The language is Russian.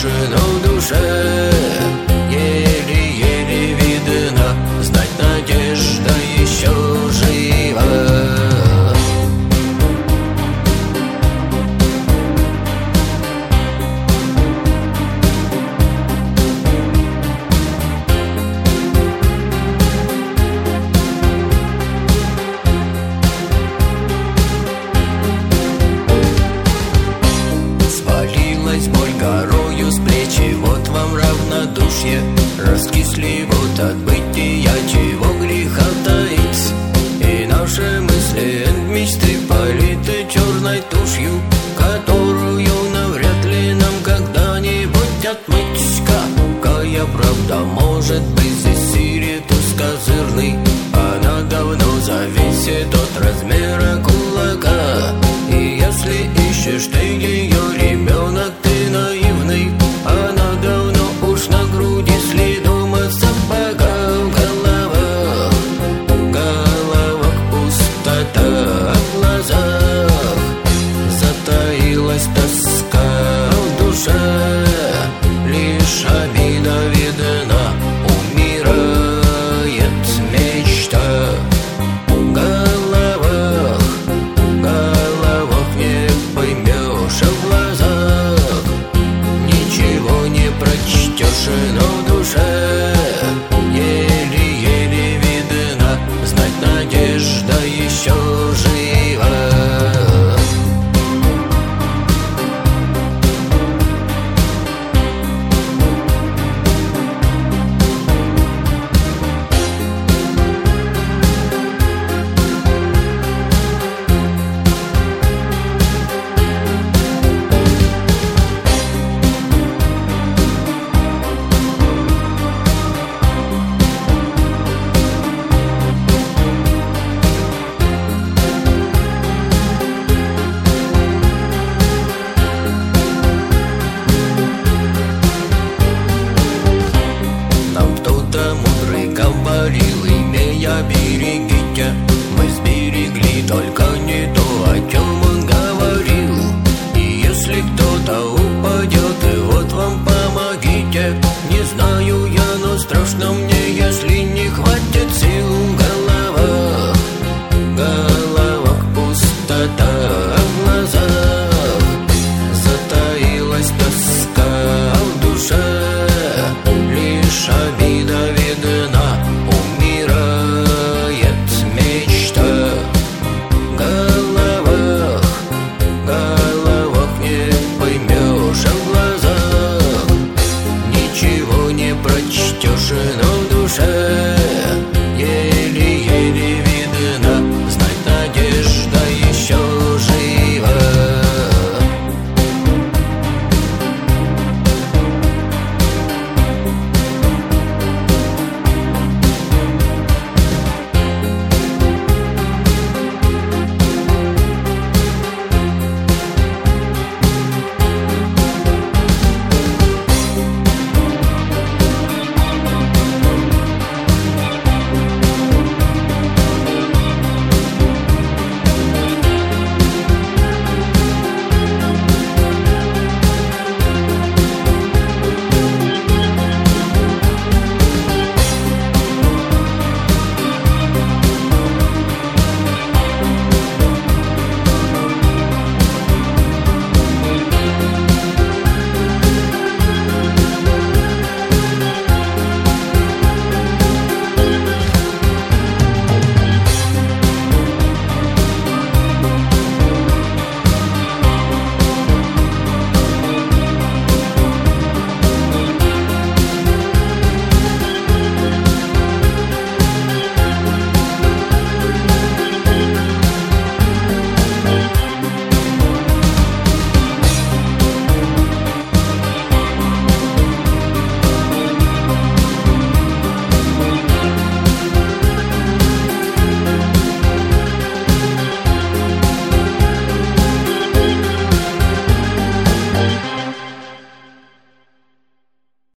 тишина в душе еле-еле видна, знать надежда еще жива. Боль горою с плечи, вот вам равнодушие. Раскисли вот от бытия, чего греха таить. И наши мысли и мечты политы черной тушью, которую навряд ли нам когда-нибудь отмыть. Какая правда может быть здесь сири тускозырный? Она давно зависит от размера кулака. И если ищешь ты ее, ребенок, ты наивный, она давно уж на груди следом от сапога. В головах пустота, в глазах затаилась тоска.